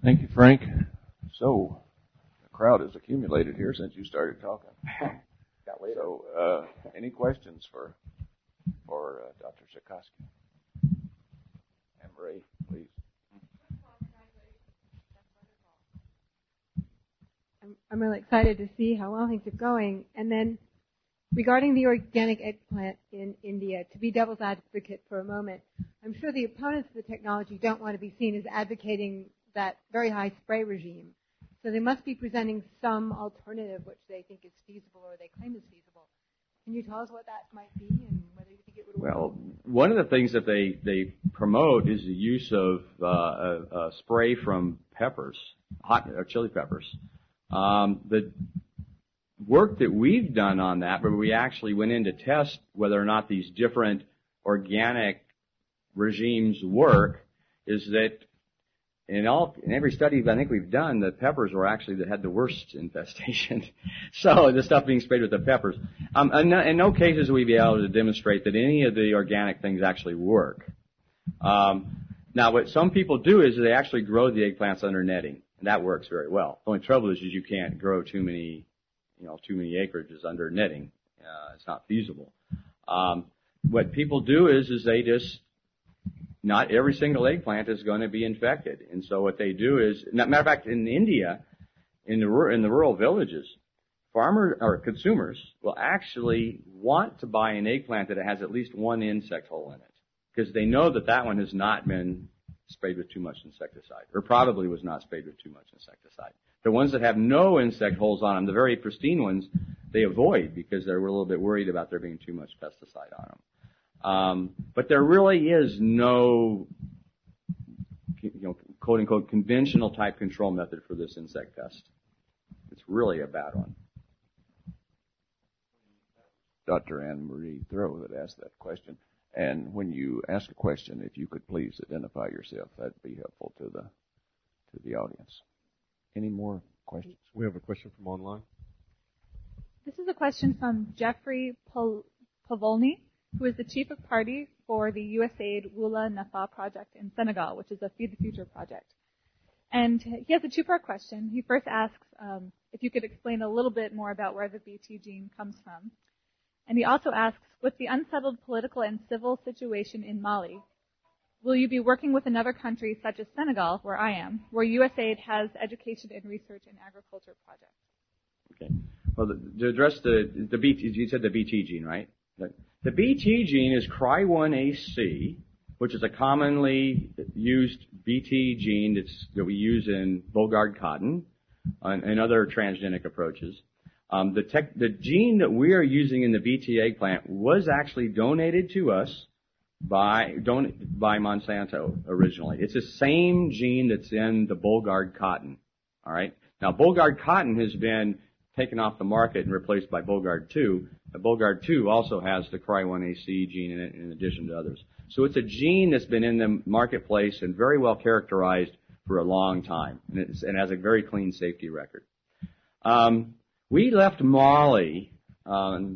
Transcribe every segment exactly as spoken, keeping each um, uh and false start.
Thank you, Frank. So, the crowd has accumulated here since you started talking. Got later. So, uh, any questions for for uh, Doctor Sikoski? Anne-Marie, please. I'm, I'm really excited to see how well things are going. And then, regarding the organic eggplant in India, to be devil's advocate for a moment, I'm sure the opponents of the technology don't want to be seen as advocating that very high spray regime. So they must be presenting some alternative which they think is feasible or they claim is feasible. Can you tell us what that might be and whether you think it would work? Well, one of the things that they, they promote is the use of uh, a, a spray from peppers, hot or chili peppers. Um, the work that we've done on that, where we actually went in to test whether or not these different organic regimes work, is that in all in every study I think we've done, the peppers were actually that had the worst infestation. So the stuff being sprayed with the peppers. Um, in, no, in no cases will we be able to demonstrate that any of the organic things actually work. Um, now, what some people do is they actually grow the eggplants under netting, and that works very well. The only trouble is, is you can't grow too many, you know, too many acreages under netting. Uh, it's not feasible. Um, what people do is, is they just not every single eggplant is going to be infected. And so what they do is, matter of fact, in India, in the, in the rural villages, farmers or consumers will actually want to buy an eggplant that has at least one insect hole in it, because they know that that one has not been sprayed with too much insecticide, or probably was not sprayed with too much insecticide. The ones that have no insect holes on them, the very pristine ones, they avoid because they're a little bit worried about there being too much pesticide on them. Um, but there really is no, you know, quote unquote conventional type control method for this insect pest. It's really a bad one. Doctor Anne-Marie Thoreau that asked that question. And when you ask a question, if you could please identify yourself, that'd be helpful to the to the audience. Any more questions? We have a question from online. This is a question from Jeffrey Pavolny, who is the chief of party for the U S A I D Wula Nafa project in Senegal, which is a Feed the Future project. And he has a two-part question. He first asks um, if you could explain a little bit more about where the B T gene comes from. And he also asks, with the unsettled political and civil situation in Mali, will you be working with another country such as Senegal, where I am, where U S A I D has education and research and agriculture projects? Okay. Well, the, to address the the B T, you said the B T gene, right? The, the B T gene is C R Y one A C, which is a commonly used B T gene that's, that we use in Bollgard cotton and, and other transgenic approaches. Um, the, tech, the gene that we are using in the B T eggplant was actually donated to us by don, by Monsanto originally. It's the same gene that's in the Bollgard cotton. All right. Now, Bollgard cotton has been taken off the market and replaced by Bollgard two. The Bollgard two also has the C R Y one A C gene in it, in addition to others. So it's a gene that's been in the marketplace and very well characterized for a long time, and, it's, and has a very clean safety record. Um, we left Mali um,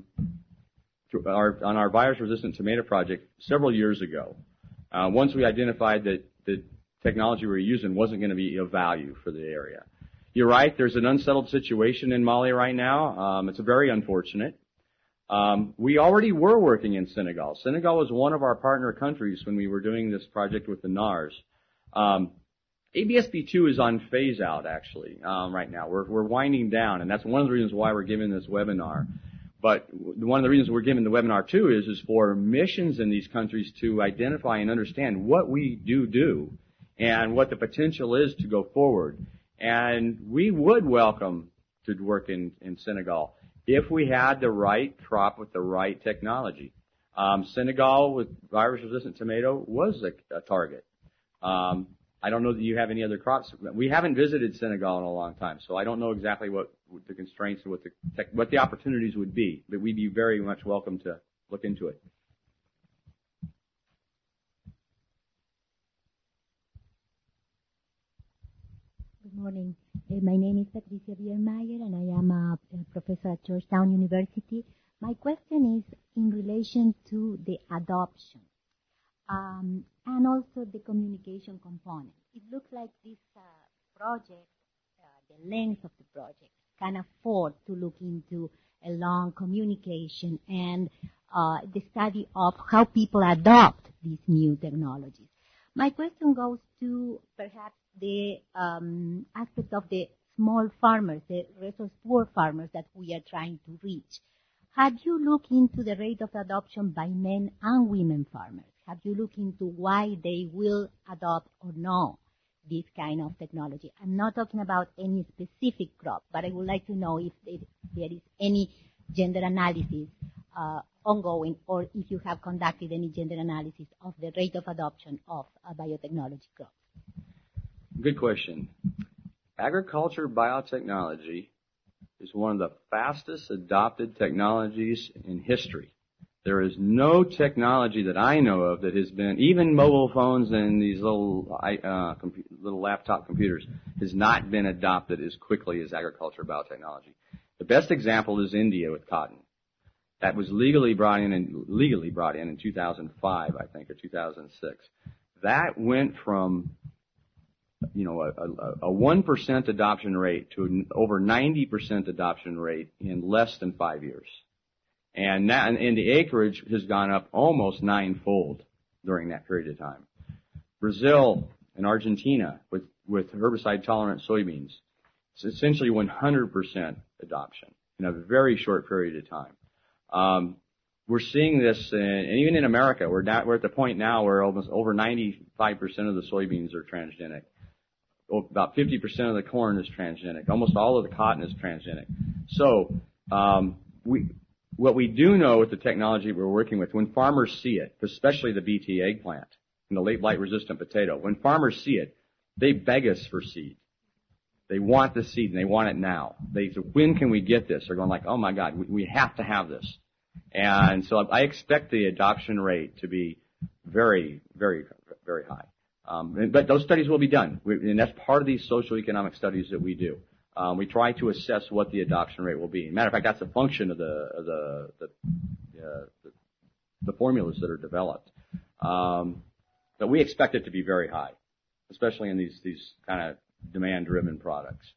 our, on our virus-resistant tomato project several years ago. Uh, once we identified that the technology we were using wasn't going to be of value for the area. You're right, there's an unsettled situation in Mali right now. Um, it's very unfortunate. Um, we already were working in Senegal. Senegal was one of our partner countries when we were doing this project with the N A R S. Um, A B S B two is on phase out, actually, um, right now. We're, we're winding down, and that's one of the reasons why we're giving this webinar. But one of the reasons we're giving the webinar, too, is, is for missions in these countries to identify and understand what we do do and what the potential is to go forward. And we would welcome to work in, in Senegal if we had the right crop with the right technology. Um, Senegal with virus-resistant tomato was a, a target. Um, I don't know that you have any other crops. We haven't visited Senegal in a long time, so I don't know exactly what the constraints and what the tech, what the opportunities would be, but we'd be very much welcome to look into it. Good morning. Uh, my name is Patricia Biermeyer, and I am a, a professor at Georgetown University. My question is in relation to the adoption um, and also the communication component. It looks like this uh, project, uh, the length of the project, can afford to look into a long communication and uh, the study of how people adopt these new technologies. My question goes to perhaps the um, aspect of the small farmers, the resource poor farmers that we are trying to reach. Have you looked into the rate of adoption by men and women farmers? Have you looked into why they will adopt or no this kind of technology? I'm not talking about any specific crop, but I would like to know if there is any gender analysis uh, ongoing, or if you have conducted any gender analysis of the rate of adoption of uh, biotechnology crops. Good question. Agriculture biotechnology is one of the fastest adopted technologies in history. There is no technology that I know of that has been, even mobile phones and these little uh, compu- little laptop computers, has not been adopted as quickly as agriculture biotechnology. The best example is India with cotton. That was legally brought in, in legally brought in in two thousand five, I think, or two thousand six. That went from, you know, a, a, a one percent adoption rate to an over ninety percent adoption rate in less than five years. And, now, and the acreage has gone up almost ninefold during that period of time. Brazil and Argentina with, with herbicide-tolerant soybeans, it's essentially one hundred percent adoption in a very short period of time. Um, we're seeing this, in, and even in America, we're, not, we're at the point now where almost over ninety-five percent of the soybeans are transgenic. About fifty percent of the corn is transgenic. Almost all of the cotton is transgenic. So um, we... What we do know with the technology we're working with, when farmers see it, especially the B T eggplant and the late blight-resistant potato, when farmers see it, they beg us for seed. They want the seed, and they want it now. They say, when can we get this? They're going like, oh, my God, we, we have to have this. And so I expect the adoption rate to be very, very, very high. Um, but those studies will be done, we, and that's part of these socioeconomic studies that we do. Um, we try to assess what the adoption rate will be. Matter of fact, that's a function of the of the the, uh, the the formulas that are developed. Um, but we expect it to be very high, especially in these these kind of demand-driven products.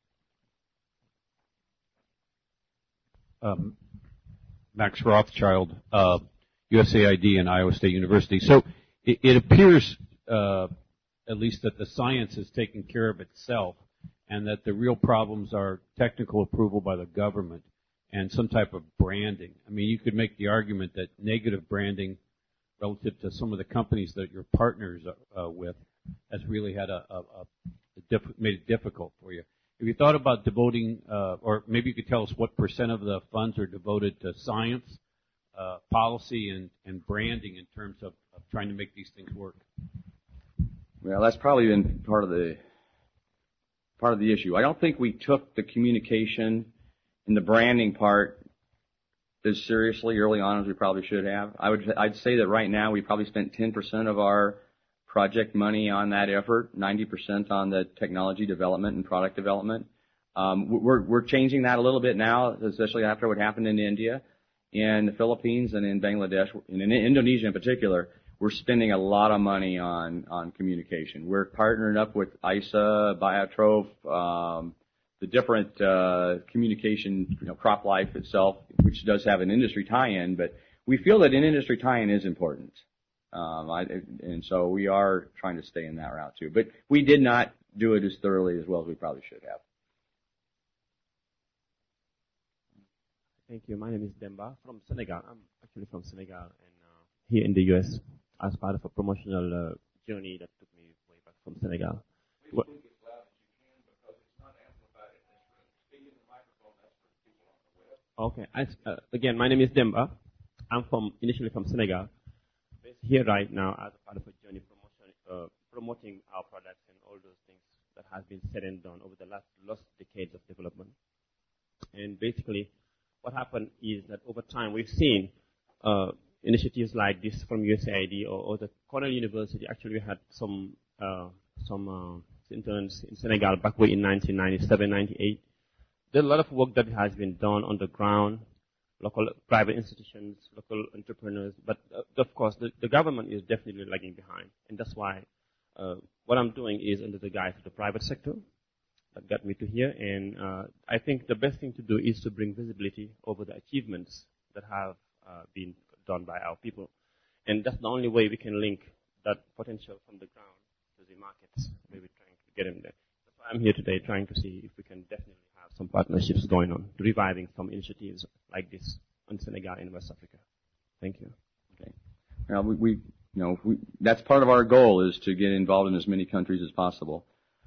Um, Max Rothschild, uh, U S A I D and Iowa State University. So it, it appears, uh, at least, that the science is taking care of itself, and that the real problems are technical approval by the government and some type of branding. I mean, you could make the argument that negative branding relative to some of the companies that you're partners uh, with has really had a, a, a diff- made it difficult for you. Have you thought about devoting, uh, or maybe you could tell us what percent of the funds are devoted to science, uh, policy, and, and branding in terms of, of trying to make these things work? Well, that's probably been part of the part of the issue. I don't think we took the communication and the branding part as seriously early on as we probably should have. I would, I'd say that right now we probably spent ten percent of our project money on that effort, ninety percent on the technology development and product development. Um, we're, we're changing that a little bit now, especially after what happened in India, in the Philippines, and in Bangladesh, and in Indonesia in particular. We're spending a lot of money on, on communication. We're partnering up with I S A, Biotrope, um, the different uh, communication, you know, CropLife itself, which does have an industry tie-in, but we feel that an industry tie-in is important. Um, I, and so we are trying to stay in that route too. But we did not do it as thoroughly as well as we probably should have. Thank you. My name is Demba from Senegal. I'm actually from Senegal and uh, here in the U S as part of a promotional uh, journey that took me way back from Senegal. What? Okay. I, uh, again, my name is Demba. I'm from initially from Senegal. Based here right now as part of a journey promotion, uh, promoting our products and all those things that has been said and done over the last last decades of development. And basically, what happened is that over time we've seen uh, initiatives like this from U S A I D or, or the Cornell University. Actually, we had some uh, some uh, interns in Senegal back way in nineteen ninety-seven, ninety-eight. There's a lot of work that has been done on the ground, local private institutions, local entrepreneurs, but uh, of course the, the government is definitely lagging behind, and that's why uh, what I'm doing is under the guise of the private sector. that got me to here. And uh, I think the best thing to do is to bring visibility over the achievements that have uh, been done by our people. And that's the only way we can link that potential from the ground to the markets. Maybe trying to get in there. That's why I'm here today, trying to see if we can definitely have some partnerships going on, reviving some initiatives like this in Senegal and West Africa. Thank you. Okay. Now we, we you know, we, that's part of our goal is to get involved in as many countries as possible.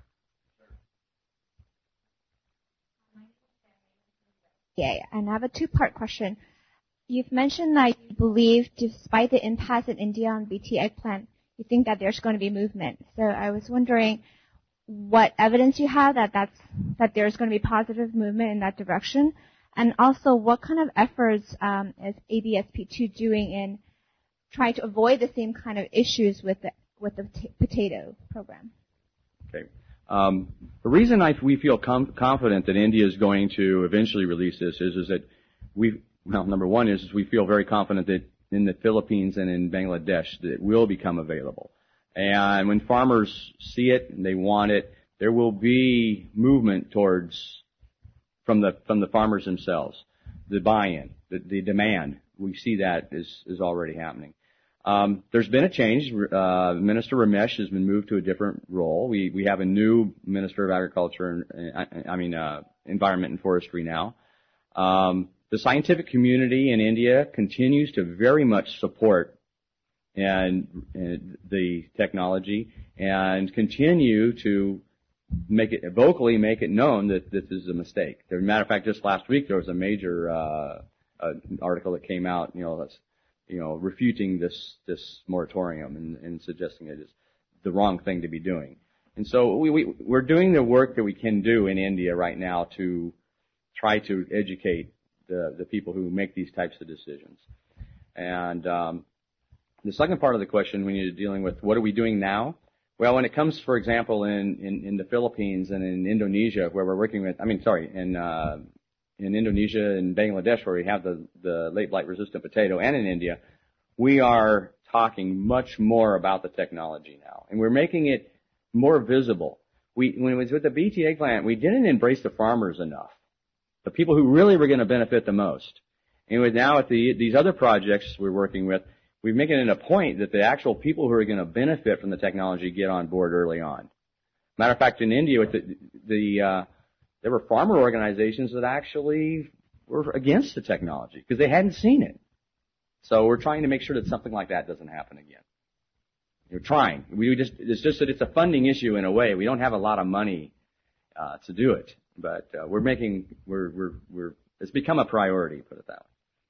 Yeah, and I have a two-part question. You've mentioned that you believe, despite the impasse in India on B T eggplant, you think that there's going to be movement. So I was wondering what evidence you have that that's, that there's going to be positive movement in that direction, and also what kind of efforts um, is A B S P two doing in trying to avoid the same kind of issues with the with the t- potato program? Okay. Um, the reason I, we feel com- confident that India is going to eventually release this is, is that we, well, number one is, is we feel very confident that in the Philippines and in Bangladesh that it will become available. And when farmers see it and they want it, there will be movement towards, from the, from the farmers themselves, the buy-in, the, the demand. We see that is, is already happening. Um, there's been a change. Uh, Minister Ramesh has been moved to a different role. We we have a new Minister of Agriculture and I, I mean uh, Environment and Forestry now. Um, the scientific community in India continues to very much support and, and the technology and continue to make it vocally make it known that this is a mistake. As a matter of fact, just last week there was a major uh, uh, article that came out. You know, that's you know, refuting this, this moratorium and, and suggesting it is the wrong thing to be doing. And so we, we, we're doing the work that we can do in India right now to try to educate the, the people who make these types of decisions. And um, the second part of the question when you're dealing with what are we doing now? Well, when it comes, for example, in, in, in the Philippines and in Indonesia, where we're working with, I mean, sorry, in uh, in Indonesia and Bangladesh, where we have the, the late blight resistant potato, and in India, we are talking much more about the technology now. And we're making it more visible. We, when it was with the B T eggplant, we didn't embrace the farmers enough, the people who really were going to benefit the most. And with now at the, these other projects we're working with, we're making it a point that the actual people who are going to benefit from the technology get on board early on. Matter of fact, in India, with the, the uh, there were farmer organizations that actually were against the technology because they hadn't seen it. So we're trying to make sure that something like that doesn't happen again. We're trying. We just, it's just that it's a funding issue in a way. We don't have a lot of money uh, to do it, but uh, we're making, we're, we're, we're, it's become a priority, put it that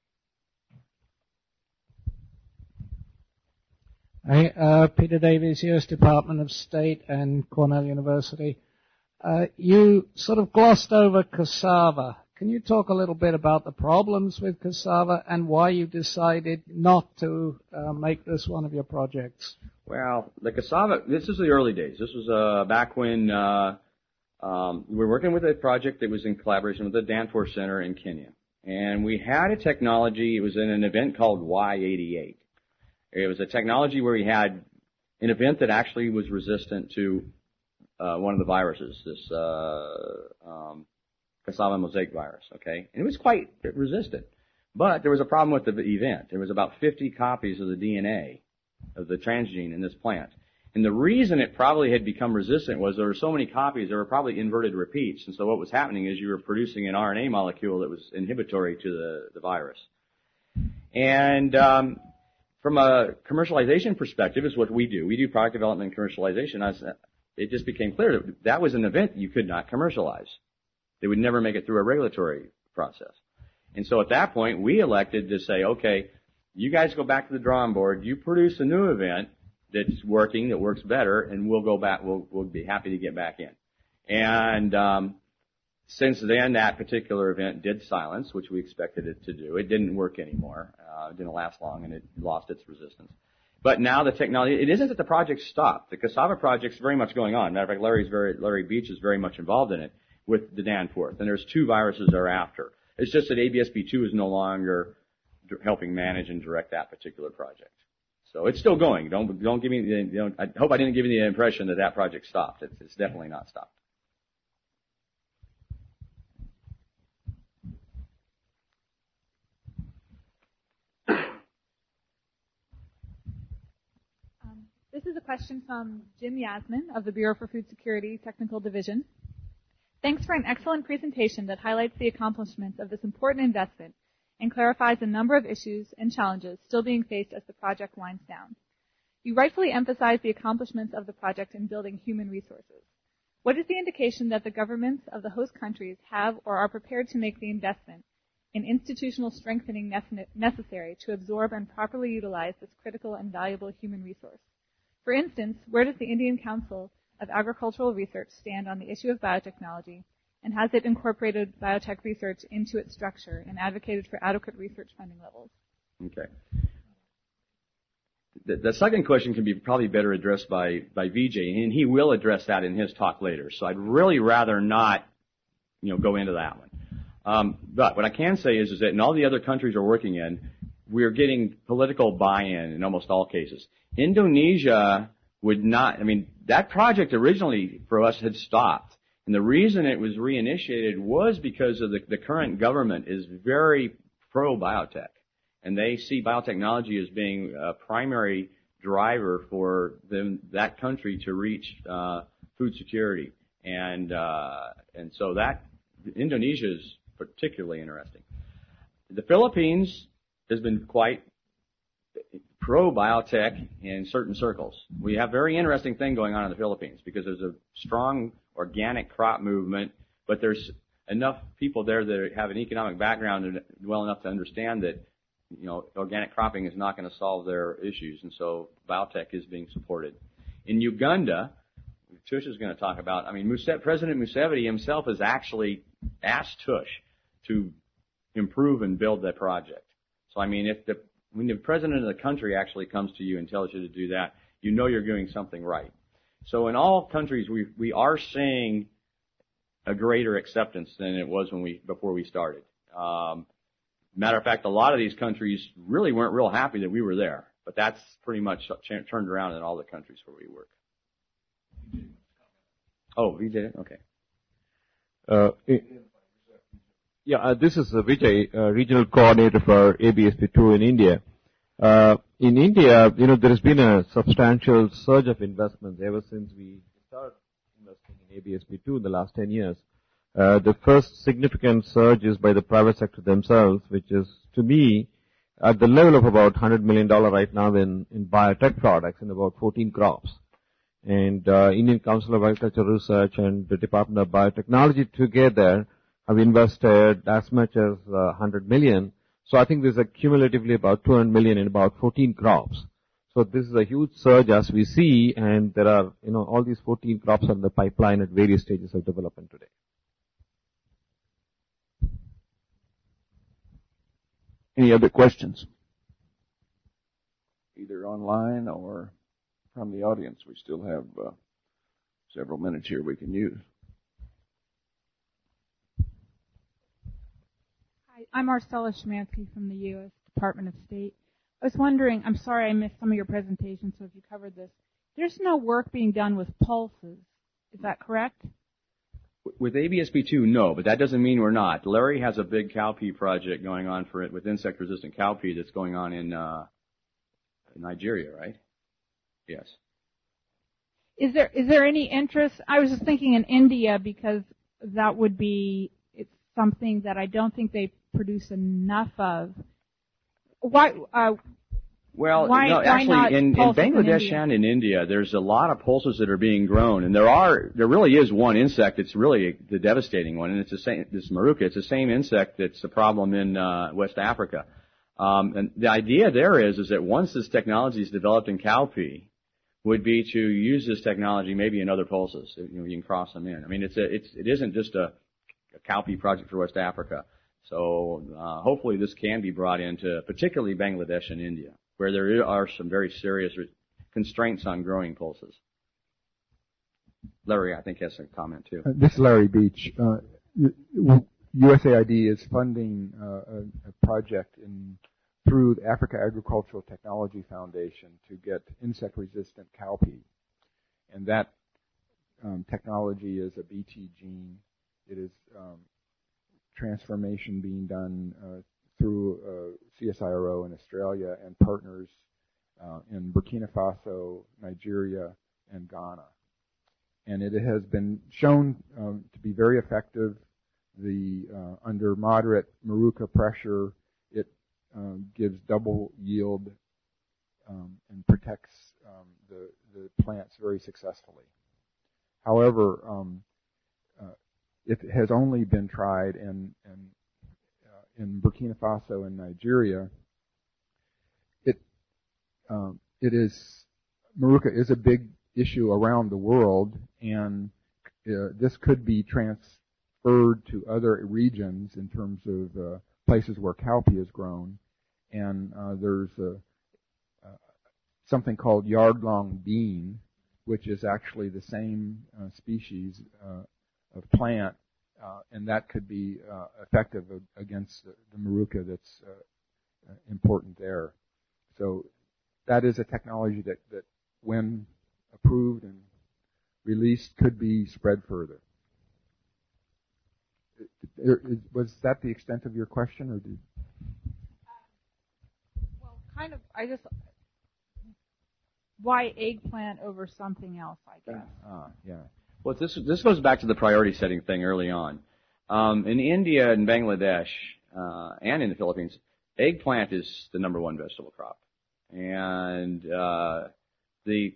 Hi, way. uh, Peter Davies, U S Department of State and Cornell University. Uh, you sort of glossed over cassava. Can you talk a little bit about the problems with cassava and why you decided not to uh, make this one of your projects? Well, the cassava, this is the early days. This was uh, back when uh, um, we were working with a project that was in collaboration with the Danforth Center in Kenya. And we had a technology, it was in an event called Y eighty-eight. It was a technology where we had an event that actually was resistant to uh, one of the viruses, this uh, um, cassava mosaic virus, okay? And it was quite resistant. But there was a problem with the event. There was about fifty copies of the D N A of the transgene in this plant. And the reason it probably had become resistant was there were so many copies, there were probably inverted repeats. And so what was happening is you were producing an R N A molecule that was inhibitory to the, the virus. And um, from a commercialization perspective is what we do. We do product development and commercialization. I, it just became clear that that was an event you could not commercialize. They would never make it through a regulatory process. And so at that point, we elected to say, okay, you guys go back to the drawing board. You produce a new event that's working, that works better, and we'll go back. We'll, we'll be happy to get back in. And um, since then, that particular event did silence, which we expected it to do. It didn't work anymore. Uh, it didn't last long, and it lost its resistance. But now the technology, it isn't that the project stopped. The cassava project's very much going on. Matter of fact, Larry's very, Larry Beach is very much involved in it with the Danforth. And there's two viruses thereafter. It's just that A B S P two is no longer helping manage and direct that particular project. So it's still going. Don't, don't give me, you know, I hope I didn't give you the impression that that project stopped. It's, it's definitely not stopped. This is a question from Jim Yasmin of the Bureau for Food Security Technical Division. Thanks for an excellent presentation that highlights the accomplishments of this important investment and clarifies a number of issues and challenges still being faced as the project winds down. You rightfully emphasize the accomplishments of the project in building human resources. What is the indication that the governments of the host countries have or are prepared to make the investment in institutional strengthening necessary to absorb and properly utilize this critical and valuable human resource? For instance, where does the Indian Council of Agricultural Research stand on the issue of biotechnology, and has it incorporated biotech research into its structure and advocated for adequate research funding levels? Okay. The, the second question can be probably better addressed by, by Vijay, and he will address that in his talk later. So I'd really rather not, you know, go into that one. Um, but what I can say is, is that in all the other countries we're working in, we're getting political buy-in in almost all cases. Indonesia would not, I mean, that project originally for us had stopped. And the reason it was reinitiated was because of the, the current government is very pro-biotech. And they see biotechnology as being a primary driver for them, that country to reach uh, food security. And uh, and so that, Indonesia is particularly interesting. The Philippines has been quite pro-biotech in certain circles. We have a very interesting thing going on in the Philippines because there's a strong organic crop movement, but there's enough people there that have an economic background and well enough to understand that, you know, organic cropping is not going to solve their issues, and so biotech is being supported. In Uganda, Tush is going to talk about, I mean, Muse- President Museveni himself has actually asked Tush to improve and build that project. So, I mean, if the when the president of the country actually comes to you and tells you to do that, you know you're doing something right. So in all countries, we we are seeing a greater acceptance than it was when we before we started. Um, matter of fact, a lot of these countries really weren't real happy that we were there, but that's pretty much ch- turned around in all the countries where we work. Oh, he did it? Okay. Uh, it, yeah, uh, this is uh, Vijay, uh, regional coordinator for A B S P two in India. Uh, in India, you know, there has been a substantial surge of investments ever since we started investing in A B S P two in the last ten years. Uh, the first significant surge is by the private sector themselves, which is, to me, at the level of about one hundred million dollars right now in, in biotech products in about fourteen crops. And uh, Indian Council of Agricultural Research and the Department of Biotechnology together have invested as much as uh, one hundred million. So I think there's a cumulatively about two hundred million in about fourteen crops. So this is a huge surge as we see, and there are, you know, all these fourteen crops are in the pipeline at various stages of development today. Any other questions? Either online or from the audience. We still have uh, several minutes here we can use. Hi, I'm Marcella Szymanski from the U S Department of State. I was wondering, I'm sorry I missed some of your presentation, so if you covered this. There's no work being done with pulses. Is that correct? With A B S P two, no, but that doesn't mean we're not. Larry has a big cowpea project going on for it with insect-resistant cowpea that's going on in uh, Nigeria, right? Yes. Is there is there any interest? I was just thinking in India because that would be it's something that I don't think they produce enough of. Why? Uh, well, why, no, why actually, not in, in Bangladesh in and in India, there's a lot of pulses that are being grown, and there are there really is one insect that's really the devastating one, and it's the same. This maruca, it's the same insect that's the problem in uh, West Africa. Um, and the idea there is is that once this technology is developed in cowpea, would be to use this technology maybe in other pulses. You know, you can cross them in. I mean, it's a, it's, it isn't just a, a cowpea project for West Africa. So uh, hopefully this can be brought into particularly Bangladesh and India, where there are some very serious constraints on growing pulses. Larry, I think, has a comment too. Uh, this is Larry Beach. Uh, U S A I D is funding uh, a, a project in through the Africa Agricultural Technology Foundation to get insect-resistant cowpea. And that um, technology is a B T gene. It is um, transformation being done uh, through uh, C S I R O in Australia and partners uh, in Burkina Faso, Nigeria, and Ghana. And it has been shown um, to be very effective. The uh, under moderate Maruca pressure, it um, gives double yield um, and protects um, the, the plants very successfully. However, um, uh, it has only been tried in, in, uh, in Burkina Faso and Nigeria. It um, it is Maruca is a big issue around the world, and uh, this could be transferred to other regions in terms of uh, places where cowpea is grown. And uh, there's a, uh, something called yard-long bean, which is actually the same uh, species uh, of plant, uh, and that could be uh, effective against the, the Maruca that's uh, important there. So that is a technology that, that when approved and released, could be spread further. Was that the extent of your question, or did? Well, kind of. I just why eggplant over something else? I guess. Ah, yeah. Well, this this goes back to the priority setting thing early on. Um, in India and Bangladesh uh, and in the Philippines, eggplant is the number one vegetable crop, and uh, the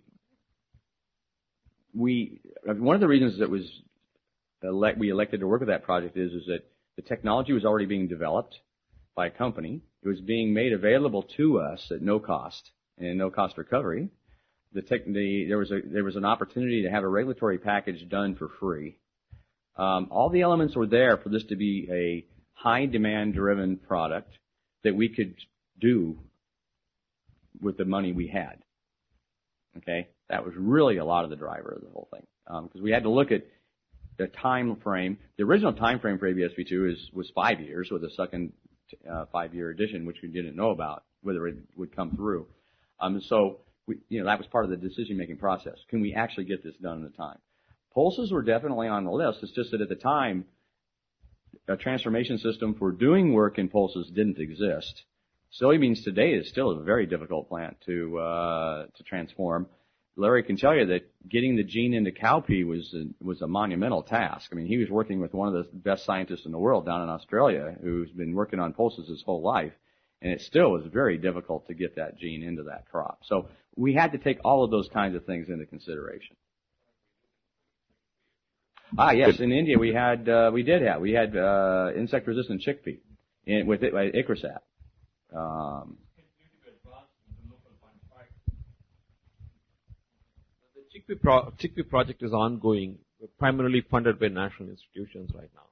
we one of the reasons that was elect, we elected to work with that project is is that the technology was already being developed by a company. It was being made available to us at no cost and no cost recovery. The, tech, the there was a there was an opportunity to have a regulatory package done for free. Um, all the elements were there for this to be a high demand driven product that we could do with the money we had. Okay, that was really a lot of the driver of the whole thing, because um, we had to look at the time frame. The original time frame for A B S V two is was five years, with a second uh, five-year edition, which we didn't know about whether it would come through. Um, so we, you know, that was part of the decision-making process. Can we actually get this done in the time? Pulses were definitely on the list. It's just that at the time, a transformation system for doing work in pulses didn't exist. Soybeans today is still a very difficult plant to uh, to transform. Larry can tell you that getting the gene into cowpea was a, was a monumental task. I mean, he was working with one of the best scientists in the world down in Australia, who's been working on pulses his whole life, and it still was very difficult to get that gene into that crop. So we had to take all of those kinds of things into consideration. Ah, yes, in India we had uh, we did have we had uh, insect-resistant chickpea in, with it, uh, Icrosat. Um, The chickpea, pro- chickpea project is ongoing, primarily funded by national institutions right now.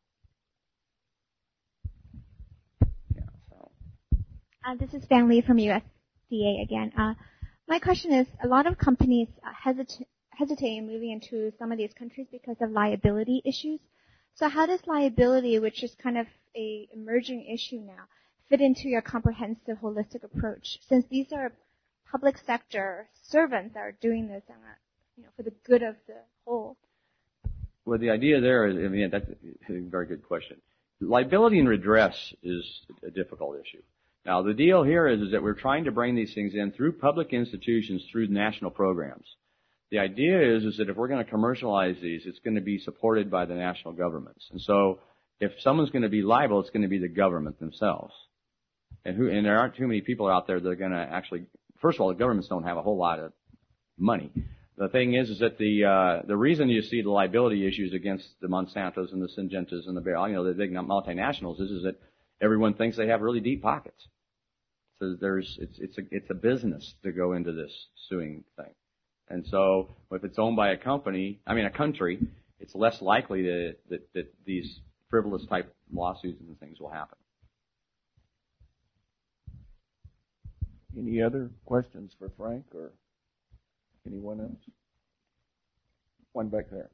Yeah, so. uh, this is Fan Lee from U S D A again. Uh, my question is, a lot of companies uh, hesitate, hesitate in moving into some of these countries because of liability issues. So how does liability, which is kind of a emerging issue now, fit into your comprehensive, holistic approach? Since these are public sector servants that are doing this on a you know, for the good of the whole. Well, the idea there is, I mean, that's a very good question. Liability and redress is a difficult issue. Now, the deal here is, is that we're trying to bring these things in through public institutions, through national programs. The idea is, is that if we're going to commercialize these, it's going to be supported by the national governments. And so, if someone's going to be liable, it's going to be the government themselves. And who, and there aren't too many people out there that are going to actually, first of all, the governments don't have a whole lot of money. The thing is, is that the uh, the reason you see the liability issues against the Monsantos and the Syngentas and the you know the big multinationals is, is that everyone thinks they have really deep pockets. So there's it's it's a it's a business to go into this suing thing, and so if it's owned by a company, I mean a country, it's less likely to, that that these frivolous type lawsuits and things will happen. Any other questions for Frank or anyone else? One back there.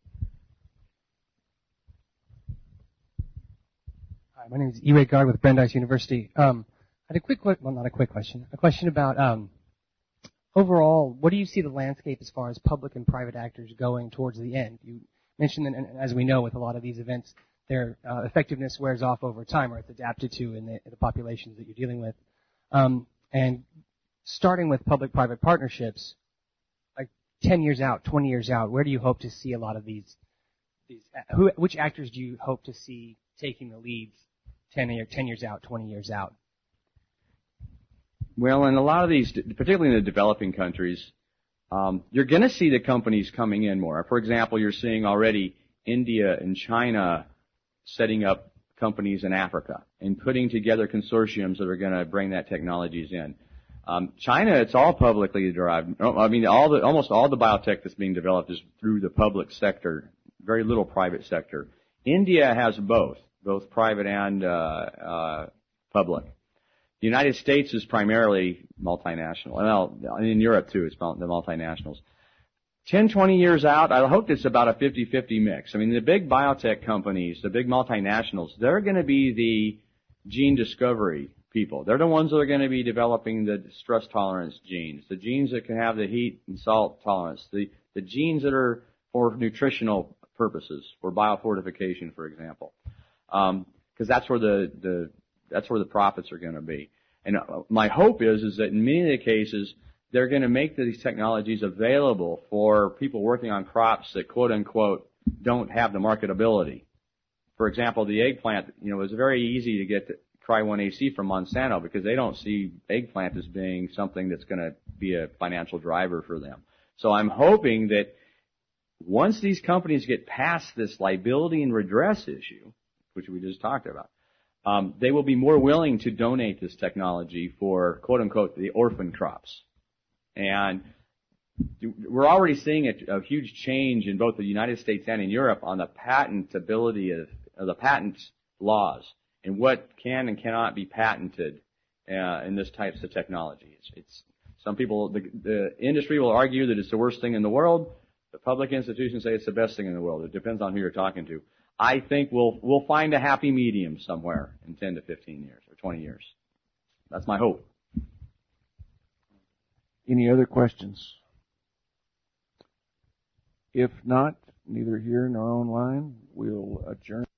Hi, my name is Iwe Gard with Brandeis University. Um, I had a quick, well, not a quick question, a question about um, overall, what do you see the landscape as far as public and private actors going towards the end? You mentioned that, and as we know with a lot of these events, their uh, effectiveness wears off over time, or it's adapted to in the, in the populations that you're dealing with. Um, and starting with public-private partnerships, like ten years out, twenty years out, where do you hope to see a lot of these? These who, which actors do you hope to see taking the leads ten, year, ten years out, twenty years out? Well, in a lot of these, particularly in the developing countries, um, you're going to see the companies coming in more. For example, you're seeing already India and China setting up companies in Africa and putting together consortiums that are going to bring that technologies in. Um, China, it's all publicly derived. I mean, all the, almost all the biotech that's being developed is through the public sector, very little private sector. India has both, both private and uh, uh, public. The United States is primarily multinational. Well, in Europe too, it's the multinationals. ten, twenty years out, I hope it's about a fifty-fifty mix. I mean, the big biotech companies, the big multinationals, they're going to be the gene discovery people. They're the ones that are going to be developing the stress tolerance genes, the genes that can have the heat and salt tolerance, the, the genes that are for nutritional purposes, for biofortification, for example. Um, because that's where the, the That's where the profits are going to be. And my hope is, is that in many of the cases, they're going to make these technologies available for people working on crops that, quote unquote, don't have the marketability. For example, the eggplant, you know, it was very easy to get Cry one A C from Monsanto because they don't see eggplant as being something that's going to be a financial driver for them. So I'm hoping that once these companies get past this liability and redress issue, which we just talked about, Um, they will be more willing to donate this technology for, quote unquote, the orphan crops. And we're already seeing a, a huge change in both the United States and in Europe on the patentability of, of the patent laws and what can and cannot be patented uh, in this types of technology. It's, it's some people, the, the industry will argue that it's the worst thing in the world. The public institutions say it's the best thing in the world. It depends on who you're talking to. I think we'll we'll find a happy medium somewhere in ten to fifteen years or twenty years. That's my hope. Any other questions? If not, neither here nor online, we'll adjourn.